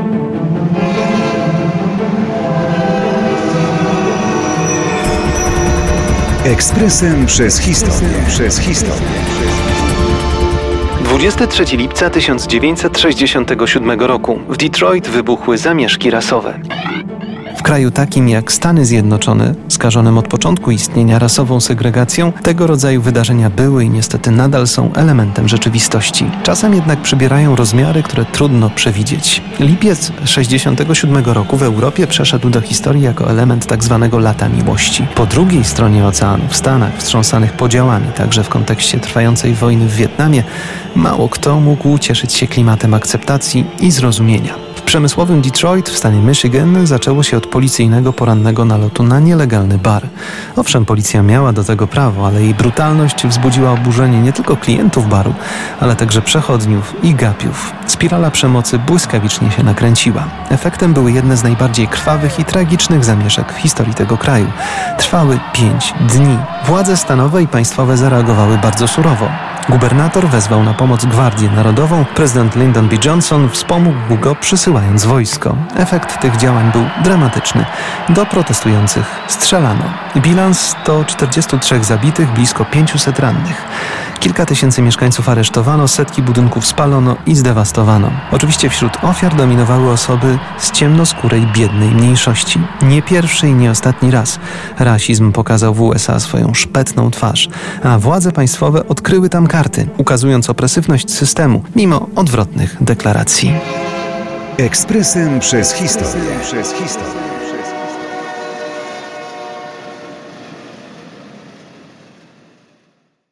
Ekspresem przez historię. 23 lipca 1967 roku w Detroit wybuchły zamieszki rasowe. W kraju takim jak Stany Zjednoczone, skażonym od początku istnienia rasową segregacją, tego rodzaju wydarzenia były i niestety nadal są elementem rzeczywistości. Czasem jednak przybierają rozmiary, które trudno przewidzieć. Lipiec 1967 roku w Europie przeszedł do historii jako element tzw. lata miłości. Po drugiej stronie oceanu, w Stanach, wstrząsanych podziałami, także w kontekście trwającej wojny w Wietnamie, mało kto mógł cieszyć się klimatem akceptacji i zrozumienia. W przemysłowym Detroit w stanie Michigan zaczęło się od policyjnego porannego nalotu na nielegalny bar. Owszem, policja miała do tego prawo, ale jej brutalność wzbudziła oburzenie nie tylko klientów baru, ale także przechodniów i gapiów. Spirala przemocy błyskawicznie się nakręciła. Efektem były jedne z najbardziej krwawych i tragicznych zamieszek w historii tego kraju. Trwały 5 dni. Władze stanowe i państwowe zareagowały bardzo surowo. Gubernator wezwał na pomoc Gwardię Narodową, prezydent Lyndon B. Johnson wspomógł go, przysyłając wojsko. Efekt tych działań był dramatyczny. Do protestujących strzelano. Bilans to 43 zabitych, blisko 500 rannych. Kilka tysięcy mieszkańców aresztowano, setki budynków spalono i zdewastowano. Oczywiście wśród ofiar dominowały osoby z ciemnoskórej, biednej mniejszości. Nie pierwszy i nie ostatni raz rasizm pokazał w USA swoją szpetną twarz, a władze państwowe odkryły tam karty, ukazując opresywność systemu, mimo odwrotnych deklaracji. Ekspresem przez historię.